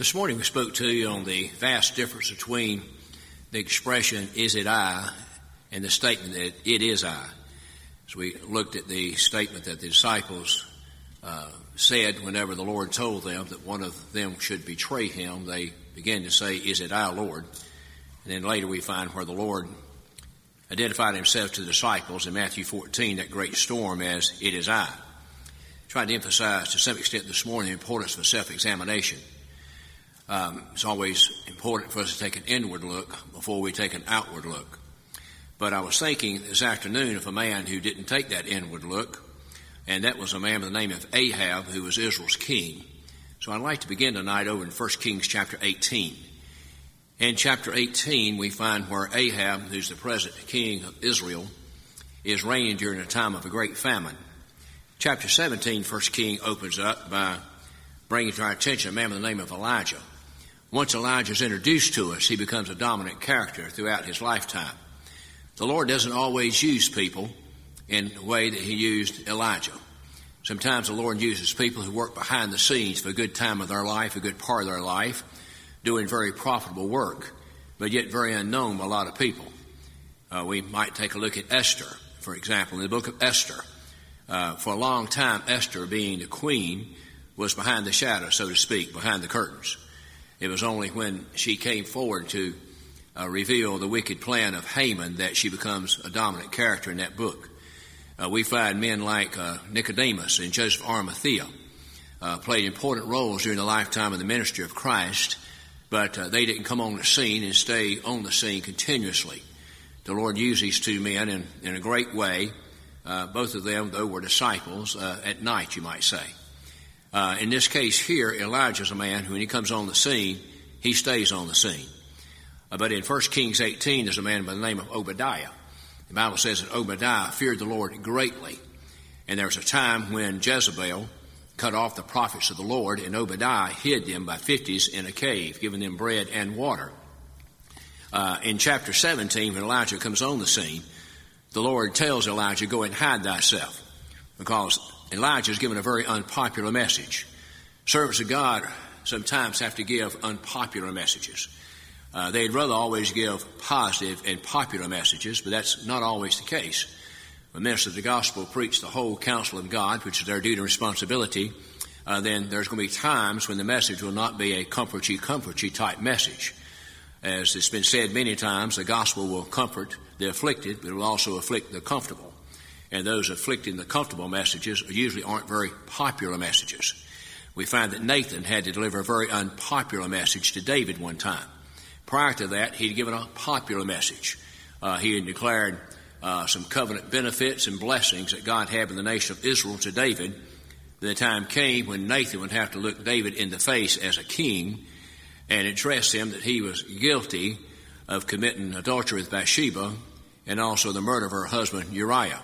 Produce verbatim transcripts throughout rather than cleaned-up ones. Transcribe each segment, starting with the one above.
This morning we spoke to you on the vast difference between the expression, "Is it I?" and the statement that it is I. As we looked at the statement that the disciples uh, said whenever the Lord told them that one of them should betray him, they began to say, "Is it I, Lord?" And then later we find where the Lord identified himself to the disciples in Matthew fourteen, that great storm, as "It is I." Trying to emphasize to some extent this morning the importance of self-examination. Um, it's always important for us to take an inward look before we take an outward look. But I was thinking this afternoon of a man who didn't take that inward look, and that was a man by the name of Ahab, who was Israel's king. So I'd like to begin tonight over in First Kings chapter eighteen. In chapter eighteen, we find where Ahab, who's the present king of Israel, is reigning during a time of a great famine. Chapter seventeen, First King opens up by bringing to our attention a man by the name of Elijah. Once Elijah is introduced to us, he becomes a dominant character throughout his lifetime. The Lord doesn't always use people in the way that he used Elijah. Sometimes the Lord uses people who work behind the scenes for a good time of their life, a good part of their life, doing very profitable work, but yet very unknown by a lot of people. Uh, we might take a look at Esther, for example, in the book of Esther. Uh, for a long time, Esther, being the queen, was behind the shadow, so to speak, behind the curtains. It was only when she came forward to uh, reveal the wicked plan of Haman that she becomes a dominant character in that book. Uh, we find men like uh, Nicodemus and Joseph Arimathea uh, played important roles during the lifetime of the ministry of Christ, but uh, they didn't come on the scene and stay on the scene continuously. The Lord used these two men in, in a great way. Uh, both of them, though, were disciples uh, at night, you might say. Uh, in this case here, Elijah's a man who, when he comes on the scene, he stays on the scene. Uh, but in First Kings eighteen, there's a man by the name of Obadiah. The Bible says that Obadiah feared the Lord greatly. And there was a time when Jezebel cut off the prophets of the Lord, and Obadiah hid them by fifties in a cave, giving them bread and water. Uh, in chapter seventeen, when Elijah comes on the scene, the Lord tells Elijah, "Go and hide thyself," because Elijah is given a very unpopular message. Servants of God sometimes have to give unpopular messages. Uh, they'd rather always give positive and popular messages, but that's not always the case. When ministers of the gospel preach the whole counsel of God, which is their duty and responsibility, uh, then there's going to be times when the message will not be a comfort-y, comfort-y type message. As it's been said many times, the gospel will comfort the afflicted, but it will also afflict the comfortable. And those afflicting the comfortable messages usually aren't very popular messages. We find that Nathan had to deliver a very unpopular message to David one time. Prior to that, he'd given a popular message. Uh, he had declared uh, some covenant benefits and blessings that God had in the nation of Israel to David. Then the time came when Nathan would have to look David in the face as a king and address him that he was guilty of committing adultery with Bathsheba and also the murder of her husband Uriah.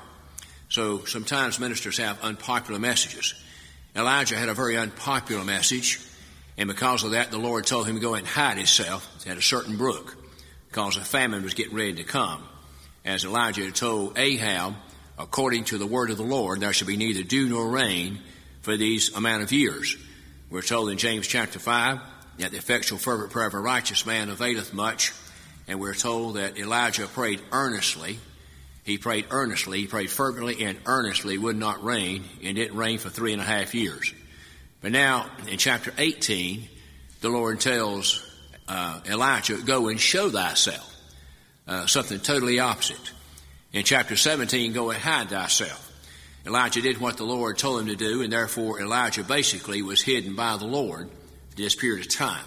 So sometimes ministers have unpopular messages. Elijah had a very unpopular message, and because of that, the Lord told him to go and hide himself at a certain brook, because a famine was getting ready to come. As Elijah had told Ahab, according to the word of the Lord, there shall be neither dew nor rain for these amount of years. We're told in James chapter five that the effectual fervent prayer of a righteous man availeth much, and we're told that Elijah prayed earnestly. He prayed earnestly, he prayed fervently and earnestly, it would not rain, and it didn't rain for three and a half years. But now, in chapter eighteen, the Lord tells uh, Elijah, "Go and show thyself," uh, something totally opposite. In chapter seventeen, "Go and hide thyself." Elijah did what the Lord told him to do, and therefore Elijah basically was hidden by the Lord for this period of time.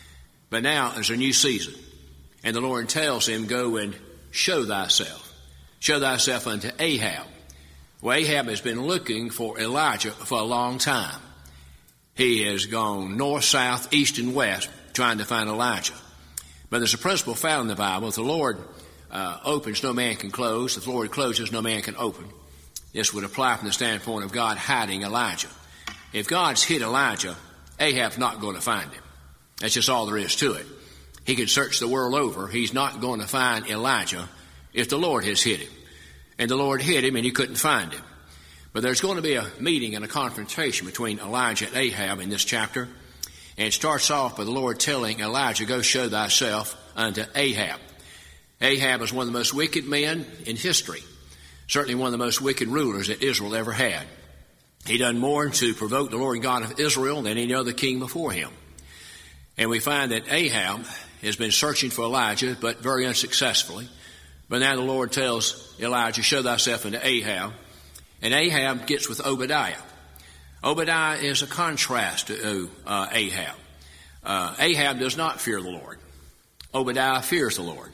But now there's a new season, and the Lord tells him, "Go and show thyself. Show thyself unto Ahab." Well, Ahab has been looking for Elijah for a long time. He has gone north, south, east, and west trying to find Elijah. But there's a principle found in the Bible. If the Lord uh, opens, no man can close. If the Lord closes, no man can open. This would apply from the standpoint of God hiding Elijah. If God's hid Elijah, Ahab's not going to find him. That's just all there is to it. He could search the world over. He's not going to find Elijah if the Lord has hid him. And the Lord hid him and he couldn't find him. But there's going to be a meeting and a confrontation between Elijah and Ahab in this chapter. And it starts off by the Lord telling Elijah, go show thyself unto Ahab. Ahab was one of the most wicked men in history, certainly one of the most wicked rulers that Israel ever had. He done more to provoke the Lord God of Israel than any other king before him. And we find that Ahab has been searching for Elijah, but very unsuccessfully. But now the Lord tells Elijah, show thyself unto Ahab. And Ahab gets with Obadiah. Obadiah is a contrast to uh, Ahab. Uh, Ahab does not fear the Lord. Obadiah fears the Lord.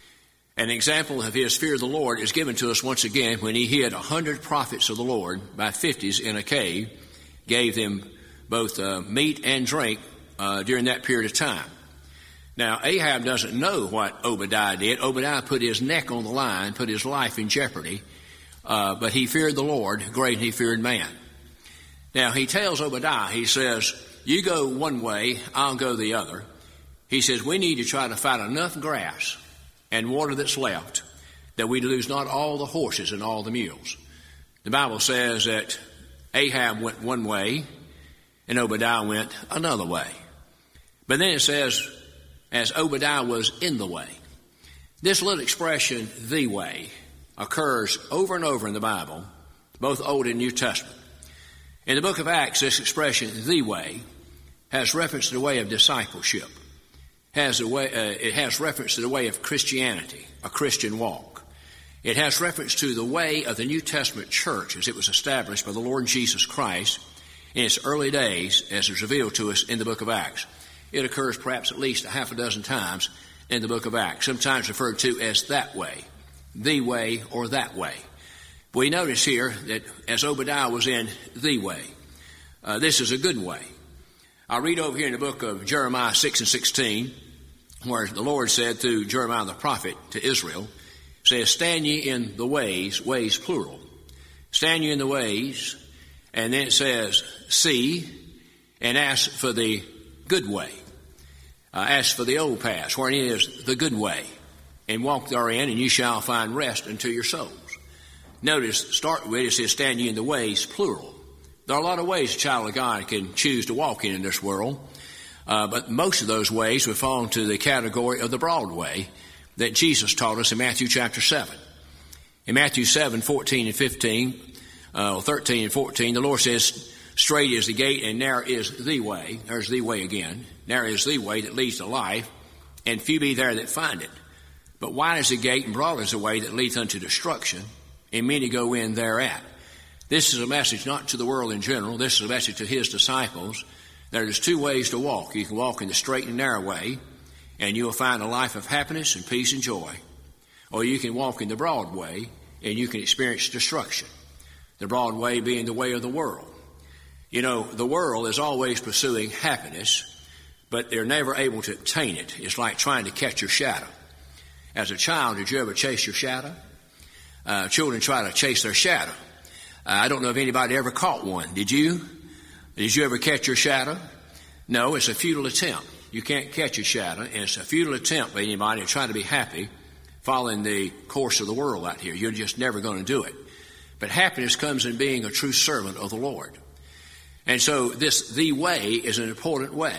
An example of his fear of the Lord is given to us once again when he hid a hundred prophets of the Lord by fifties in a cave, gave them both uh, meat and drink uh, during that period of time. Now, Ahab doesn't know what Obadiah did. Obadiah put his neck on the line, put his life in jeopardy, uh, but he feared the Lord greater than he feared man. Now, he tells Obadiah, he says, you go one way, I'll go the other. He says, we need to try to find enough grass and water that's left that we lose not all the horses and all the mules. The Bible says that Ahab went one way and Obadiah went another way. But then it says, as Obadiah was in the way. This little expression, the way, occurs over and over in the Bible, both Old and New Testament. In the book of Acts, this expression, the way, has reference to the way of discipleship. Has a way, uh, it has reference to the way of Christianity, a Christian walk. It has reference to the way of the New Testament church as it was established by the Lord Jesus Christ in its early days as is revealed to us in the book of Acts. It occurs perhaps at least a half a dozen times in the book of Acts, sometimes referred to as that way, the way, or that way. We notice here that as Obadiah was in the way, uh, this is a good way. I'll read over here in the book of Jeremiah six and sixteen, where the Lord said through Jeremiah the prophet to Israel, says, stand ye in the ways, ways plural. Stand ye in the ways, and then it says, see, and ask for the good way. Uh, ask for the old path, wherein is the good way, and walk therein, and you shall find rest unto your souls. Notice, start with, it says, stand ye in the ways, plural. There are a lot of ways a child of God can choose to walk in in this world, uh, but most of those ways would fall into the category of the broad way that Jesus taught us in Matthew chapter seven. In Matthew seven, fourteen and fifteen, uh, thirteen and fourteen, the Lord says, straight is the gate and narrow is the way. There's the way again. Narrow is the way that leads to life, and few be there that find it. But wide is the gate and broad is the way that leads unto destruction, and many go in thereat. This is a message not to the world in general. This is a message to his disciples. There's two ways to walk. You can walk in the straight and narrow way, and you will find a life of happiness and peace and joy. Or you can walk in the broad way, and you can experience destruction. The broad way being the way of the world. You know, the world is always pursuing happiness, but they're never able to obtain it. It's like trying to catch your shadow. As a child, did you ever chase your shadow? Uh, children try to chase their shadow. Uh, I don't know if anybody ever caught one. Did you? Did you ever catch your shadow? No, it's a futile attempt. You can't catch a shadow, and it's a futile attempt by anybody to try to be happy following the course of the world out here. You're just never going to do it. But happiness comes in being a true servant of the Lord. And so this, the way, is an important way.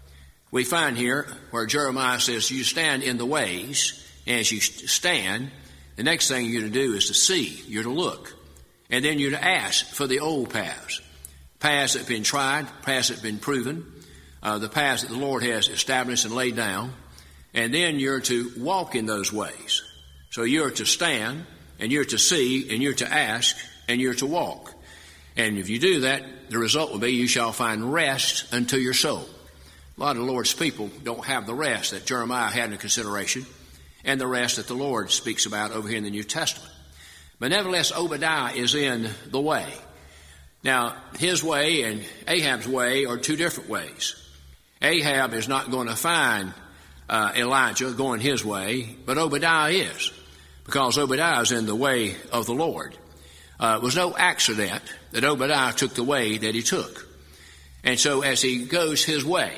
We find here where Jeremiah says, you stand in the ways, and as you stand, the next thing you're to do is to see, you're to look, and then you're to ask for the old paths, paths that have been tried, paths that have been proven, uh, the paths that the Lord has established and laid down, and then you're to walk in those ways. So you're to stand, and you're to see, and you're to ask, and you're to walk. And if you do that, the result will be you shall find rest unto your soul. A lot of the Lord's people don't have the rest that Jeremiah had in consideration and the rest that the Lord speaks about over here in the New Testament. But nevertheless, Obadiah is in the way. Now, his way and Ahab's way are two different ways. Ahab is not going to find uh, Elijah going his way, but Obadiah is, because Obadiah is in the way of the Lord. Uh, it was no accident that Obadiah took the way that he took. And so as he goes his way,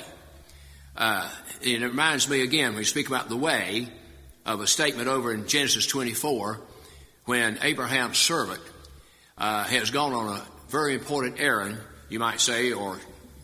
uh, it reminds me again, when we speak about the way, of a statement over in Genesis twenty-four, when Abraham's servant uh, has gone on a very important errand, you might say, or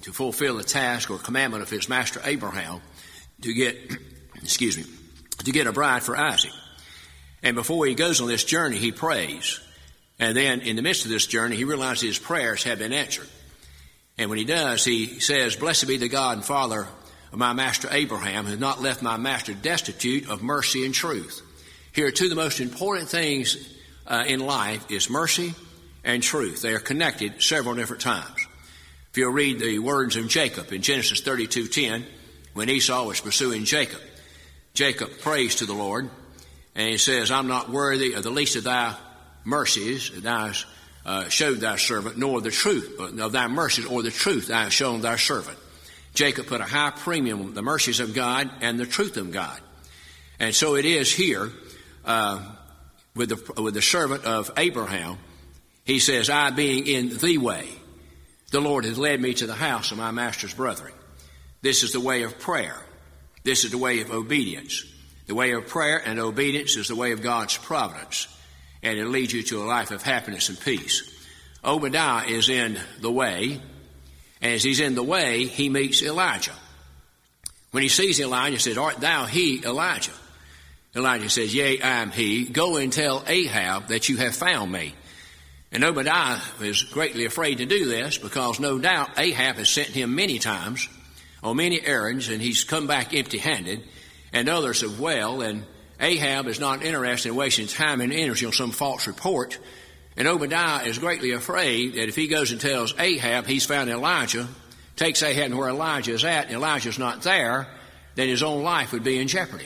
to fulfill the task or commandment of his master Abraham to get, excuse me, to get a bride for Isaac. And before he goes on this journey, he prays. And then in the midst of this journey, he realizes his prayers have been answered. And when he does, he says, "Blessed be the God and Father of my master Abraham, who has not left my master destitute of mercy and truth." Here are two of the most important things uh, in life is mercy and truth. They are connected several different times. If you'll read the words of Jacob in Genesis thirty-two ten, when Esau was pursuing Jacob, Jacob prays to the Lord, and he says, "I'm not worthy of the least of thy mercies that thou hast uh, showed thy servant, nor the truth of thy mercies, or the truth thou hast shown thy servant." Jacob put a high premium on the mercies of God and the truth of God. And so it is here uh, with the with the servant of Abraham. He says, "I being in the way, the Lord has led me to the house of my master's brethren." This is the way of prayer. This is the way of obedience. The way of prayer and obedience is the way of God's providence, and it leads you to a life of happiness and peace. Obadiah is in the way. As he's in the way, he meets Elijah. When he sees Elijah, he says, "Art thou he, Elijah?" Elijah says, "Yea, I am he. Go and tell Ahab that you have found me." And Obadiah is greatly afraid to do this because no doubt Ahab has sent him many times on many errands, and he's come back empty-handed, and others have well, and Ahab is not interested in wasting time and energy on some false report. And Obadiah is greatly afraid that if he goes and tells Ahab he's found Elijah, takes Ahab to where Elijah is at, and Elijah's not there, then his own life would be in jeopardy.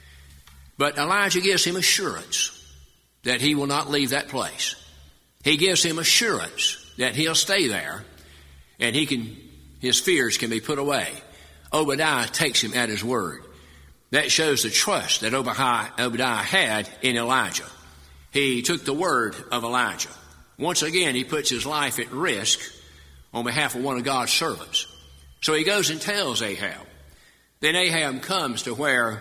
But Elijah gives him assurance that he will not leave that place. He gives him assurance that he'll stay there, and he can, his fears can be put away. Obadiah takes him at his word. That shows the trust that Obadiah had in Elijah. He took the word of Elijah. Once again, he puts his life at risk on behalf of one of God's servants. So he goes and tells Ahab. Then Ahab comes to where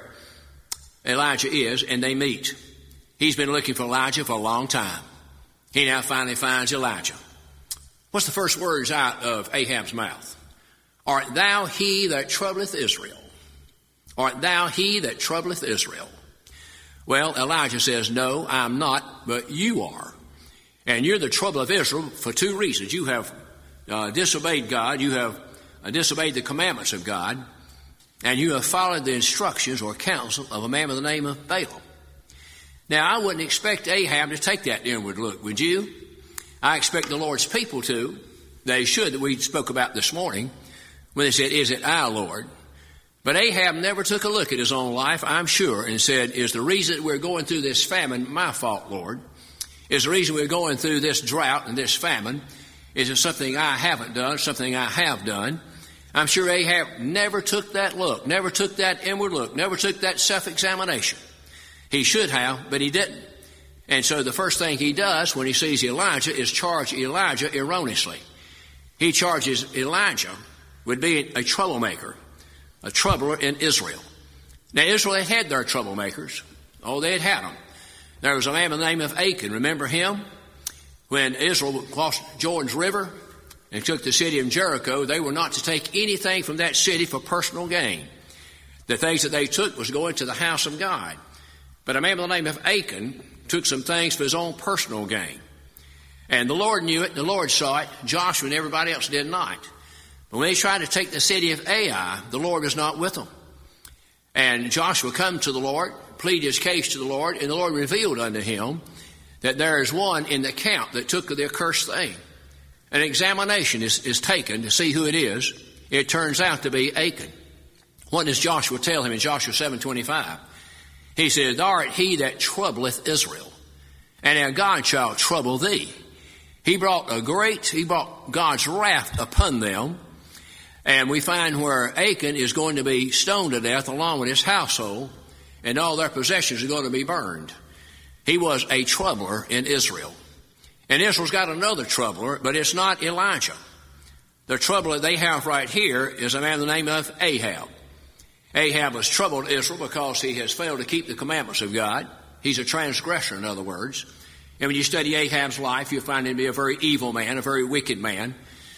Elijah is, and they meet. He's been looking for Elijah for a long time. He now finally finds Elijah. What's the first words out of Ahab's mouth? "Art thou he that troubleth Israel? Art thou he that troubleth Israel?" Well, Elijah says, "No, I'm not, but you are. And you're the trouble of Israel for two reasons. You have uh, disobeyed God, you have uh, disobeyed the commandments of God, and you have followed the instructions or counsel of a man by the name of Balaam." Now, I wouldn't expect Ahab to take that inward look, would you? I expect the Lord's people to. They should, that we spoke about this morning, when they said, "Is it I, Lord?" But Ahab never took a look at his own life, I'm sure, and said, "Is the reason we're going through this famine my fault, Lord? Is the reason we're going through this drought and this famine, is it something I haven't done, something I have done?" I'm sure Ahab never took that look, never took that inward look, never took that self-examination. He should have, but he didn't. And so the first thing he does when he sees Elijah is charge Elijah erroneously. He charges Elijah with being a troublemaker, a troubler in Israel. Now, Israel had had their troublemakers. Oh, they had had them. There was a man by the name of Achan. Remember him? When Israel crossed Jordan's River and took the city of Jericho, they were not to take anything from that city for personal gain. The things that they took was going to the house of God. But a man by the name of Achan took some things for his own personal gain. And the Lord knew it, the Lord saw it, Joshua and everybody else did not. But when they tried to take the city of Ai, the Lord was not with them. And Joshua come to the Lord, plead his case to the Lord, and the Lord revealed unto him that there is one in the camp that took the accursed thing. An examination is, is taken to see who it is. It turns out to be Achan. What does Joshua tell him in Joshua seven twenty-five? He says, "Thou art he that troubleth Israel, and now God shall trouble thee." He brought a great, he brought God's wrath upon them. And we find where Achan is going to be stoned to death along with his household, and all their possessions are going to be burned. He was a troubler in Israel. And Israel's got another troubler, but it's not Elijah. The troubler they have right here is a man by the name of Ahab. Ahab has troubled Israel because he has failed to keep the commandments of God. He's a transgressor, in other words. And when you study Ahab's life, you'll find him to be a very evil man, a very wicked man.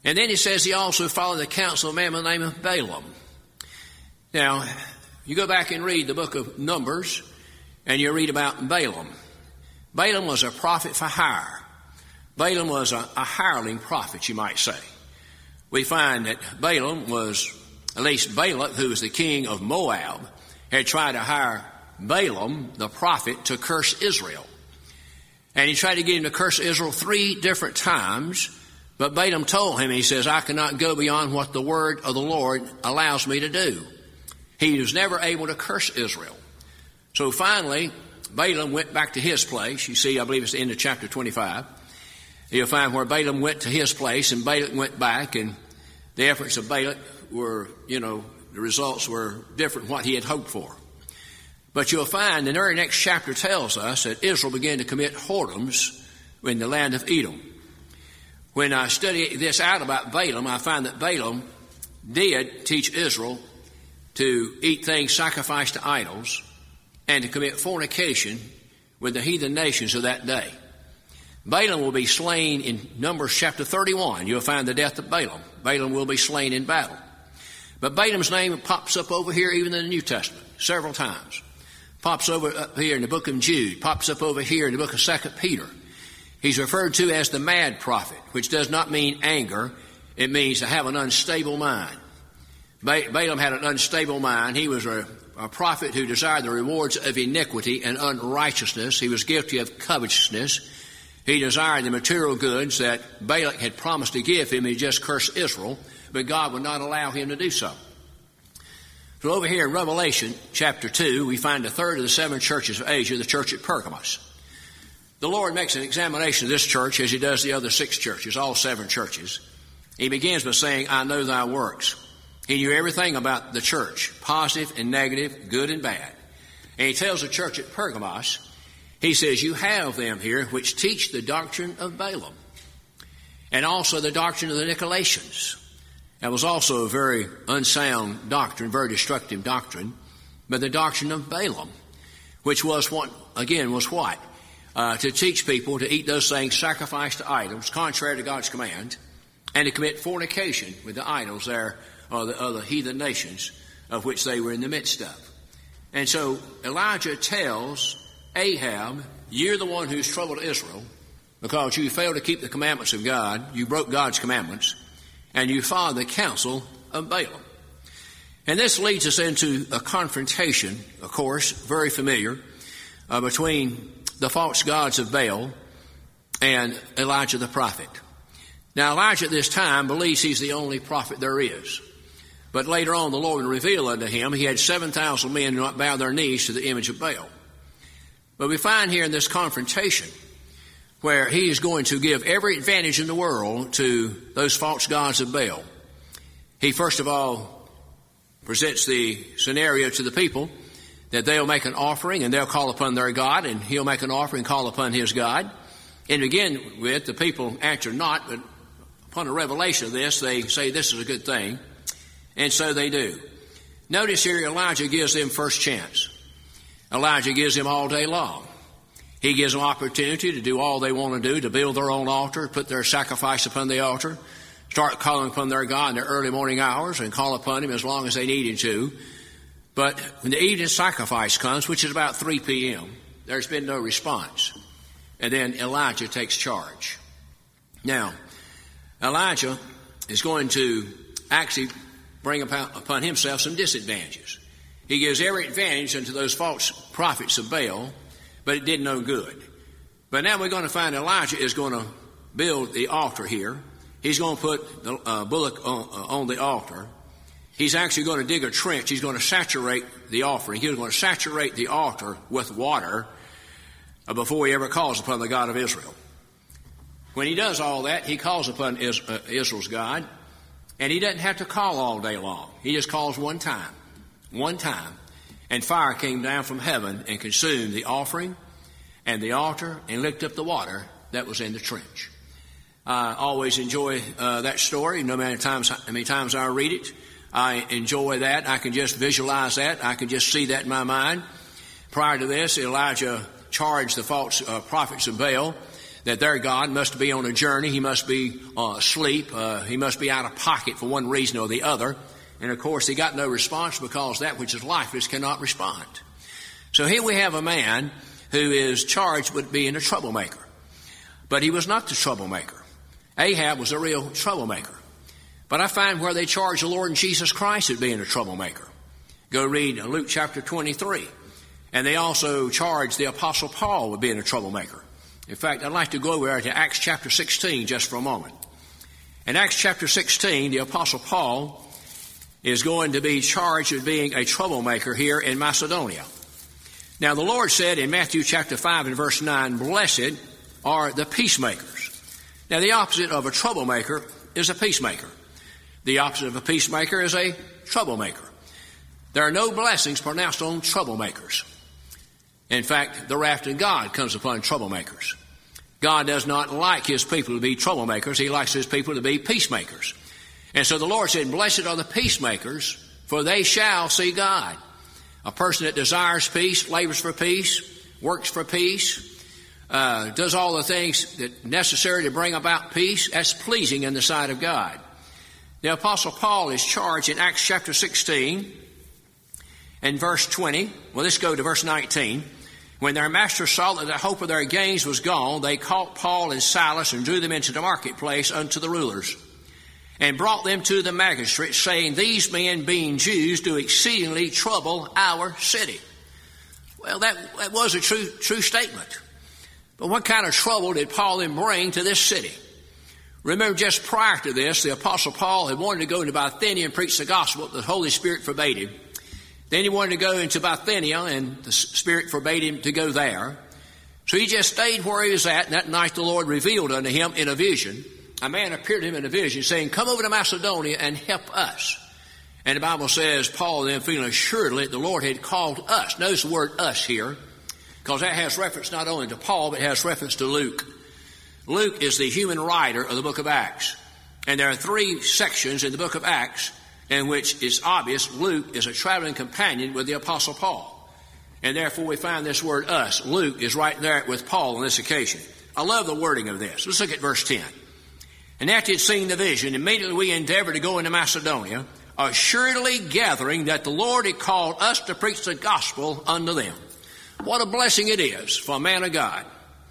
And then he says he also followed the counsel of a man by the name of Balaam. Now, you go back and read the book of Numbers, and you read about Balaam. Balaam was a prophet for hire. Balaam was a, a hireling prophet, you might say. We find that Balaam was, at least Balak, who was the king of Moab, had tried to hire Balaam, the prophet, to curse Israel. And he tried to get him to curse Israel three different times, but Balaam told him, he says, I cannot go beyond what the word of the Lord allows me to do. He was never able to curse Israel. So finally, Balaam went back to his place. You see, I believe it's the end of chapter twenty-five. You'll find where Balaam went to his place, and Balak went back, and the efforts of Balak were, you know, the results were different from what he had hoped for. But you'll find the very next chapter tells us that Israel began to commit whoredoms in the land of Edom. When I study this out about Balaam, I find that Balaam did teach Israel to eat things sacrificed to idols and to commit fornication with the heathen nations of that day. Balaam will be slain in Numbers chapter thirty-one. You'll find the death of Balaam. Balaam will be slain in battle. But Balaam's name pops up over here even in the New Testament several times. Pops over up here in the book of Jude. Pops up over here in the book of Second Peter. He's referred to as the mad prophet, which does not mean anger. It means to have an unstable mind. Balaam had an unstable mind. He was a, a prophet who desired the rewards of iniquity and unrighteousness. He was guilty of covetousness. He desired the material goods that Balak had promised to give him. He just cursed Israel, but God would not allow him to do so. So over here in Revelation chapter two, we find the third of the seven churches of Asia, the church at Pergamos. The Lord makes an examination of this church as he does the other six churches, all seven churches. He begins by saying, I know thy works. He knew everything about the church, positive and negative, good and bad. And he tells the church at Pergamos, he says, you have them here which teach the doctrine of Balaam and also the doctrine of the Nicolaitans. That was also a very unsound doctrine, very destructive doctrine, but the doctrine of Balaam, which was what, again, was what? Uh, to teach people to eat those things sacrificed to idols, contrary to God's command, and to commit fornication with the idols there, or the other heathen nations of which they were in the midst of. And so Elijah tells Ahab, you're the one who's troubled Israel because you failed to keep the commandments of God, you broke God's commandments, and you followed the counsel of Balaam. And this leads us into a confrontation, of course, very familiar, uh, between the false gods of Baal and Elijah the prophet. Now Elijah at this time believes he's the only prophet there is. But later on the Lord will reveal unto him he had seven thousand men who not bow their knees to the image of Baal. But we find here in this confrontation where he is going to give every advantage in the world to those false gods of Baal. He first of all presents the scenario to the people that they'll make an offering and they'll call upon their God, and he'll make an offering and call upon his God. And to begin with, the people answer not, but upon a revelation of this, they say this is a good thing. And so they do. Notice here Elijah gives them first chance. Elijah gives them all day long. He gives them opportunity to do all they want to do, to build their own altar, put their sacrifice upon the altar, start calling upon their God in their early morning hours and call upon him as long as they needed to. But when the evening sacrifice comes, which is about three p.m., there's been no response. And then Elijah takes charge. Now, Elijah is going to actually bring upon himself some disadvantages. He gives every advantage unto those false prophets of Baal, but it did no good. But now we're going to find Elijah is going to build the altar here. He's going to put the uh, bullock on, uh, on the altar. He's actually going to dig a trench. He's going to saturate the offering. He's going to saturate the altar with water uh, before he ever calls upon the God of Israel. When he does all that, he calls upon Is, uh, Israel's God, and he doesn't have to call all day long. He just calls one time, one time, and fire came down from heaven and consumed the offering and the altar and licked up the water that was in the trench. I always enjoy uh, that story. No matter times, how many times I read it, I enjoy that. I can just visualize that. I can just see that in my mind. Prior to this, Elijah charged the false uh, prophets of Baal that their God must be on a journey. He must be uh, asleep. Uh, he must be out of pocket for one reason or the other. And, of course, he got no response because that which is lifeless cannot respond. So here we have a man who is charged with being a troublemaker. But he was not the troublemaker. Ahab was a real troublemaker. But I find where they charge the Lord Jesus Christ with being a troublemaker. Go read Luke chapter twenty-three. And they also charge the Apostle Paul with being a troublemaker. In fact, I'd like to go over to Acts chapter sixteen just for a moment. In Acts chapter sixteen, the Apostle Paul is going to be charged with being a troublemaker here in Macedonia. Now, the Lord said in Matthew chapter five and verse nine, blessed are the peacemakers. Now, the opposite of a troublemaker is a peacemaker. The opposite of a peacemaker is a troublemaker. There are no blessings pronounced on troublemakers. In fact, the wrath of God comes upon troublemakers. God does not like his people to be troublemakers. He likes his people to be peacemakers. And so the Lord said, blessed are the peacemakers, for they shall see God. A person that desires peace, labors for peace, works for peace, uh, does all the things that necessary to bring about peace, that's pleasing in the sight of God. The Apostle Paul is charged in Acts chapter sixteen and verse twenty. Well, let's go to verse nineteen. When their master saw that the hope of their gains was gone, they caught Paul and Silas and drew them into the marketplace unto the rulers, and brought them to the magistrates, saying, these men, being Jews, do exceedingly trouble our city. Well, that, that was a true, true statement. But what kind of trouble did Paul then bring to this city? Remember, just prior to this, the Apostle Paul had wanted to go into Bithynia and preach the gospel, but the Holy Spirit forbade him. Then he wanted to go into Bithynia, and the Spirit forbade him to go there. So he just stayed where he was at, and that night the Lord revealed unto him in a vision. A man appeared to him in a vision saying, come over to Macedonia and help us. And the Bible says, Paul then feeling assuredly the Lord had called us. Notice the word us here, because that has reference not only to Paul, but it has reference to Luke. Luke is the human writer of the book of Acts. And there are three sections in the book of Acts in which it's obvious Luke is a traveling companion with the Apostle Paul. And therefore we find this word us. Luke is right there with Paul on this occasion. I love the wording of this. Let's look at verse ten. And after he had seen the vision, immediately we endeavored to go into Macedonia, assuredly gathering that the Lord had called us to preach the gospel unto them. What a blessing it is for a man of God,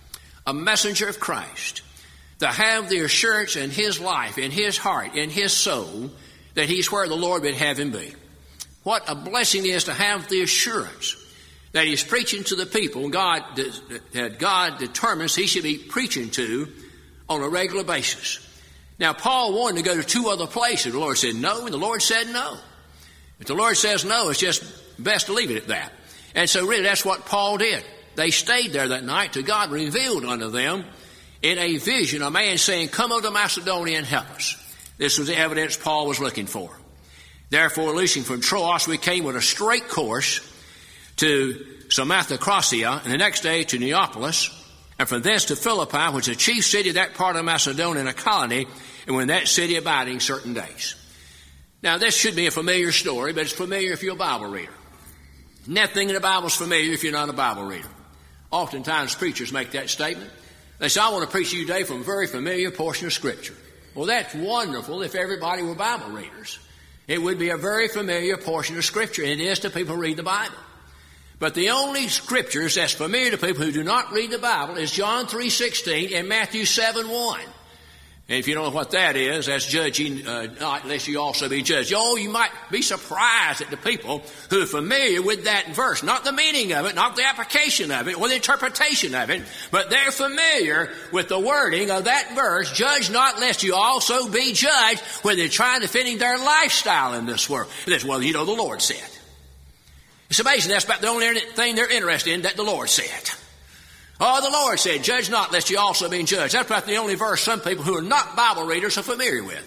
a messenger of Christ, to have the assurance in his life, in his heart, in his soul, that he's where the Lord would have him be. What a blessing it is to have the assurance that he's preaching to the people God, that God determines he should be preaching to on a regular basis. Now, Paul wanted to go to two other places. The Lord said no, and the Lord said no. If the Lord says no, it's just best to leave it at that. And so really that's what Paul did. They stayed there that night till God revealed unto them in a vision a man saying, come over to Macedonia and help us. This was the evidence Paul was looking for. Therefore, loosing from Troas, we came with a straight course to Samothracia, and the next day to Neapolis, and from thence to Philippi, which is the chief city of that part of Macedonia, and a colony, and when that city abiding certain days. Now, this should be a familiar story, but it's familiar if you're a Bible reader. Nothing in the Bible is familiar if you're not a Bible reader. Oftentimes, preachers make that statement. They say, I want to preach to you today from a very familiar portion of Scripture. Well, that's wonderful if everybody were Bible readers. It would be a very familiar portion of Scripture, and it is to people who read the Bible. But the only Scriptures that's familiar to people who do not read the Bible is John three sixteen and Matthew seven one. And if you don't know what that is, that's judging, uh, not unless you also be judged. Oh, you might be surprised at the people who are familiar with that verse. Not the meaning of it, not the application of it, or the interpretation of it, but they're familiar with the wording of that verse. Judge not lest you also be judged, when they're trying to fit in their lifestyle in this world. That's, well, you know, the Lord said. It's amazing. That's about the only thing they're interested in, that the Lord said. Oh, the Lord said, judge not lest you also be judged. That's about the only verse some people who are not Bible readers are familiar with.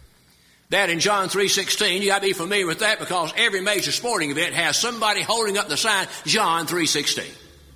That in John three sixteen, you got to be familiar with that, because every major sporting event has somebody holding up the sign, John three sixteen.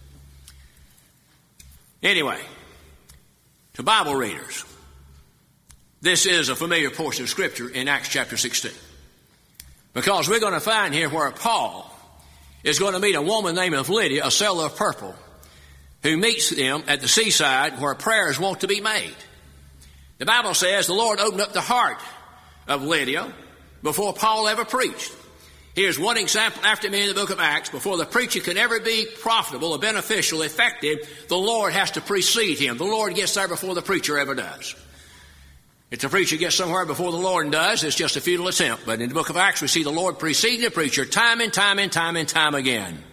Anyway, to Bible readers, this is a familiar portion of Scripture in Acts chapter sixteen. Because we're going to find here where Paul is going to meet a woman named Lydia, a seller of purple. who meets them at the seaside where prayers want to be made. The Bible says the Lord opened up the heart of Lydia before Paul ever preached. Here's one example after me in the book of Acts. Before the preacher can ever be profitable or beneficial, effective, the Lord has to precede him. The Lord gets there before the preacher ever does. If the preacher gets somewhere before the Lord does, it's just a futile attempt. But in the book of Acts, we see the Lord preceding the preacher time and time and time and time again.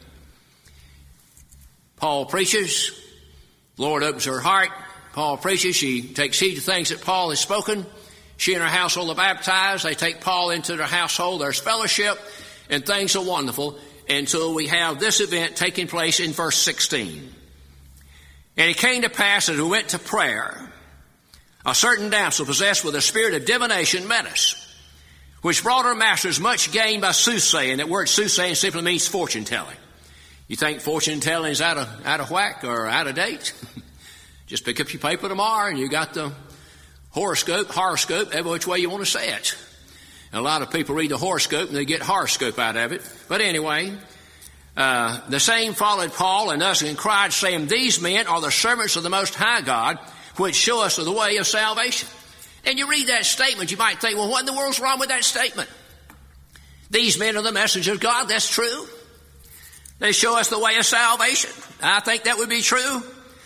Paul preaches. The Lord opens her heart. Paul preaches. She takes heed to things that Paul has spoken. She and her household are baptized. They take Paul into their household. There's fellowship, and things are wonderful until we have this event taking place in verse sixteen. And it came to pass as we went to prayer, a certain damsel possessed with a spirit of divination met us, which brought her masters much gain by soothsaying. That word soothsaying simply means fortune telling. You think fortune telling is out of, out of whack or out of date? Just pick up your paper tomorrow and you got the horoscope, horoscope, every which way you want to say it. And a lot of people read the horoscope and they get horoscope out of it. But anyway, uh, the same followed Paul and us and cried, saying, these men are the servants of the Most High God, which show us the way of salvation. And you read that statement, you might think, well, what in the world's wrong with that statement? These men are the messengers of God. That's true. They show us the way of salvation. I think that would be true.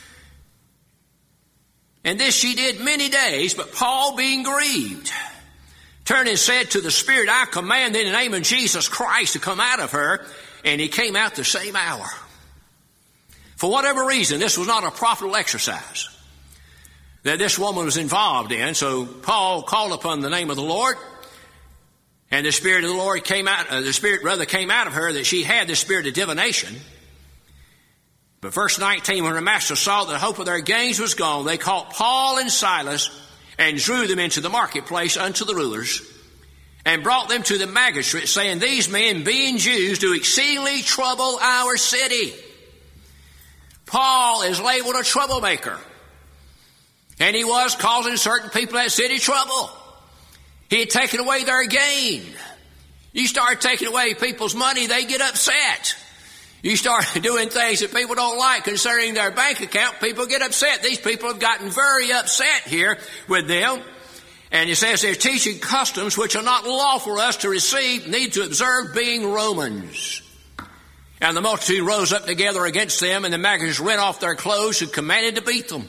And this she did many days, but Paul, being grieved, turned and said to the Spirit, I command in the name of Jesus Christ to come out of her. And he came out the same hour. For whatever reason, this was not a profitable exercise that this woman was involved in. So Paul called upon the name of the Lord, and the Spirit of the Lord came out, uh, the Spirit rather came out of her, that she had the spirit of divination. But verse nineteen, when her master saw that the hope of their gains was gone, they caught Paul and Silas and drew them into the marketplace unto the rulers, and brought them to the magistrate, saying, these men, being Jews, do exceedingly trouble our city. Paul is labeled a troublemaker. And he was causing certain people in that city trouble. He had taken away their gain. You start taking away people's money, they get upset. You start doing things that people don't like concerning their bank account, people get upset. These people have gotten very upset here with them. And it says they're teaching customs which are not lawful for us to receive, need to observe, being Romans. And the multitude rose up together against them, and the magistrates rent off their clothes and commanded to beat them.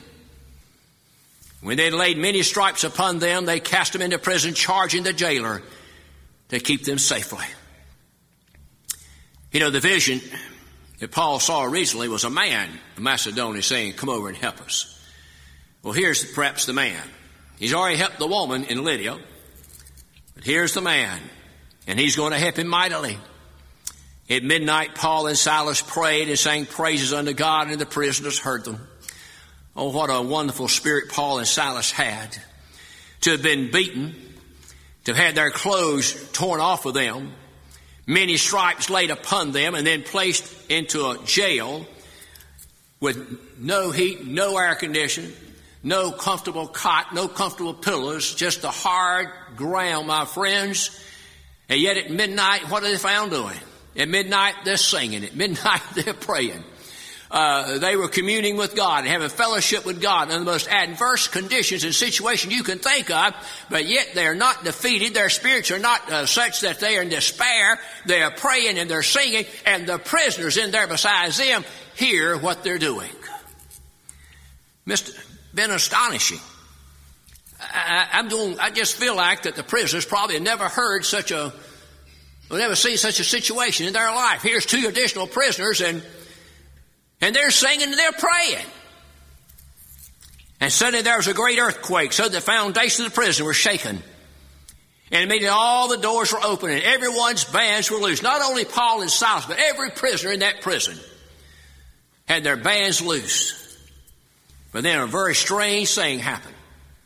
When they had laid many stripes upon them, they cast them into prison, charging the jailer to keep them safely. You know, the vision that Paul saw originally was a man of Macedonia saying, come over and help us. Well, here's perhaps the man. He's already helped the woman in Lydia, but here's the man, and he's going to help him mightily. At midnight, Paul and Silas prayed and sang praises unto God, and the prisoners heard them. Oh, what a wonderful spirit Paul and Silas had. To have been beaten, to have had their clothes torn off of them, many stripes laid upon them, and then placed into a jail with no heat, no air conditioning, no comfortable cot, no comfortable pillows, just the hard ground, my friends. And yet at midnight, what are they found doing? At midnight, they're singing. At midnight, they're praying. Uh, they were communing with God and having fellowship with God in the most adverse conditions and situations you can think of, but yet they're not defeated. Their spirits are not uh, such that they are in despair. They are praying and they're singing, and the prisoners in there besides them hear what they're doing. Mister Been astonishing. I, I'm doing, I just feel like that the prisoners probably have never heard such a, or never seen such a situation in their life. Here's two additional prisoners, and And they're singing and they're praying. And suddenly there was a great earthquake, so the foundations of the prison were shaken. And immediately all the doors were open and everyone's bands were loose. Not only Paul and Silas, but every prisoner in that prison had their bands loose. But then a very strange thing happened.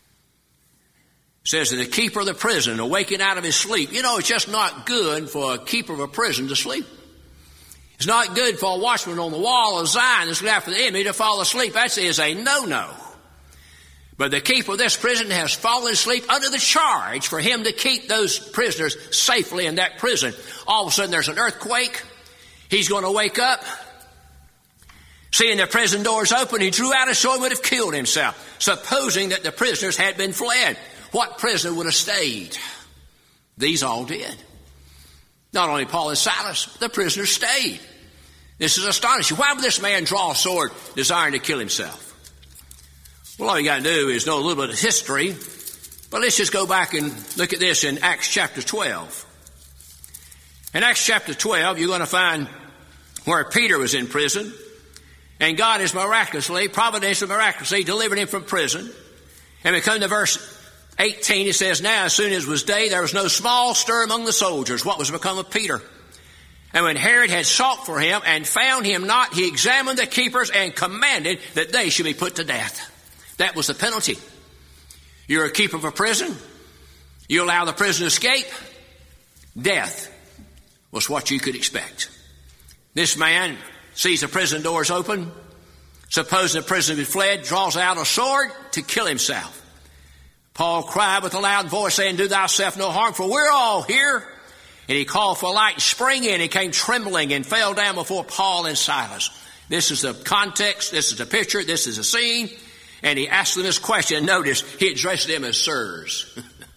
It says that the keeper of the prison, awakened out of his sleep. You know, it's just not good for a keeper of a prison to sleep. It's not good for a watchman on the wall of Zion that's left for the enemy to fall asleep. That is a no-no. But the keeper of this prison has fallen asleep under the charge for him to keep those prisoners safely in that prison. All of a sudden there's an earthquake. He's going to wake up. Seeing the prison doors open, he drew out a sword and would have killed himself, supposing that the prisoners had been fled. What prisoner would have stayed? These all did. Not only Paul and Silas, the prisoners stayed. This is astonishing. Why would this man draw a sword desiring to kill himself? Well, all you got to do is know a little bit of history, but let's just go back and look at this in Acts chapter twelve. In Acts chapter twelve, you're going to find where Peter was in prison, and God has miraculously, providentially, miraculously delivered him from prison. And we come to verse eighteen, it says, now as soon as it was day, there was no small stir among the soldiers. What was become of Peter? And when Herod had sought for him and found him not, he examined the keepers and commanded that they should be put to death. That was the penalty. You're a keeper of a prison. You allow the prison to escape. Death was what you could expect. This man sees the prison doors open. Supposing the prisoner had fled, draws out a sword to kill himself. Paul cried with a loud voice, saying, do thyself no harm, for we're all here. And he called for a light and sprang in. He came trembling and fell down before Paul and Silas. This is the context. This is the picture. This is the scene. And he asked them this question. Notice, he addressed them as sirs.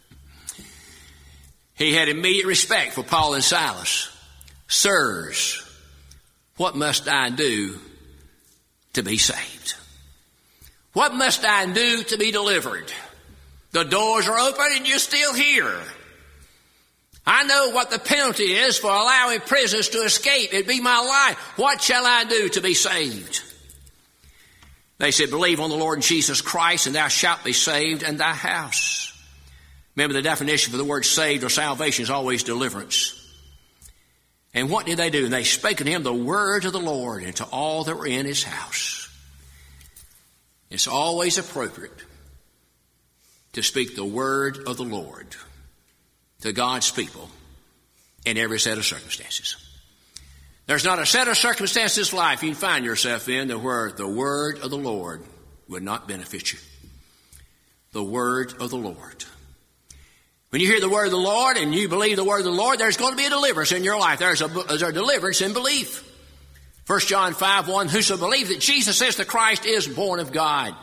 He had immediate respect for Paul and Silas. Sirs, what must I do to be saved? What must I do to be delivered? The doors are open and you're still here. I know what the penalty is for allowing prisoners to escape. It'd be my life. What shall I do to be saved? They said, believe on the Lord Jesus Christ, and thou shalt be saved, and thy house. Remember, the definition for the word saved or salvation is always deliverance. And what did they do? They spake unto him the word of the Lord, and to all that were in his house. It's always appropriate to speak the word of the Lord to God's people in every set of circumstances. There's not a set of circumstances in life you can find yourself in where the word of the Lord would not benefit you. The word of the Lord. When you hear the word of the Lord and you believe the word of the Lord, there's going to be a deliverance in your life. There's a, there's a deliverance in belief. First John five one, whoso believes that Jesus is the Christ is born of God.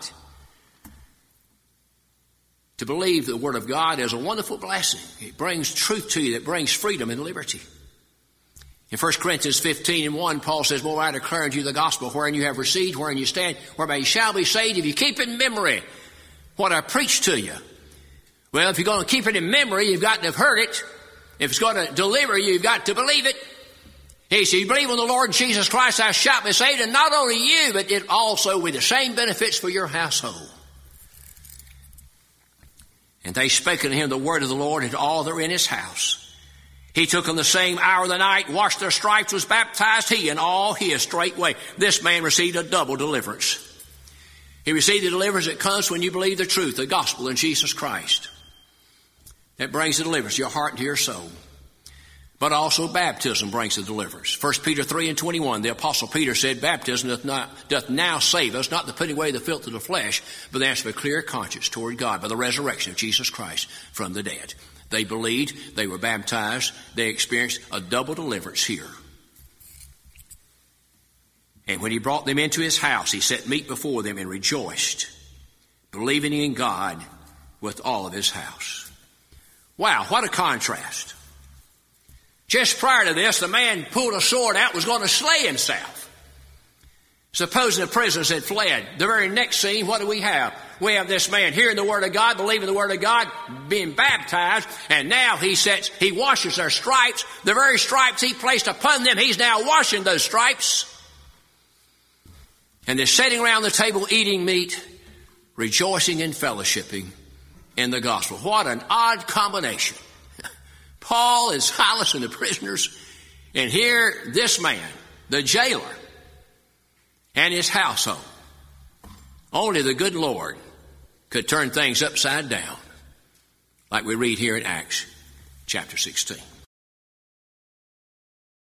To believe the word of God is a wonderful blessing. It brings truth to you that brings freedom and liberty. In First Corinthians fifteen and one, Paul says, well, I declare unto you the gospel wherein you have received, wherein you stand, whereby you shall be saved if you keep in memory what I preached to you. Well, if you're going to keep it in memory, you've got to have heard it. If it's going to deliver you, you've got to believe it. He said, you believe on the Lord Jesus Christ, thou shalt be saved, and not only you, but it also with the same benefits for your household. And they spake unto him the word of the Lord and to all that were in his house. He took on the same hour of the night, washed their stripes, was baptized, he and all his straightway. This man received a double deliverance. He received the deliverance that comes when you believe the truth, the gospel in Jesus Christ. That brings the deliverance to your heart and to your soul. But also baptism brings the deliverance. First Peter three and twenty-one, the Apostle Peter said, baptism doth, not, doth now save us, not the putting away the filth of the flesh, but the answer of a clear conscience toward God by the resurrection of Jesus Christ from the dead. They believed, they were baptized, they experienced a double deliverance here. And when he brought them into his house, he set meat before them and rejoiced, believing in God with all of his house. Wow, what a contrast. Just prior to this, the man pulled a sword out, was going to slay himself. Supposing the prisoners had fled. The very next scene, what do we have? We have this man hearing the word of God, believing the word of God, being baptized, and now he sets, he washes their stripes. The very stripes he placed upon them, he's now washing those stripes. And they're sitting around the table eating meat, rejoicing and fellowshipping in the gospel. What an odd combination. Paul and Silas and the prisoners, and here this man, the jailer, and his household. Only the good Lord could turn things upside down, like we read here in Acts chapter sixteen.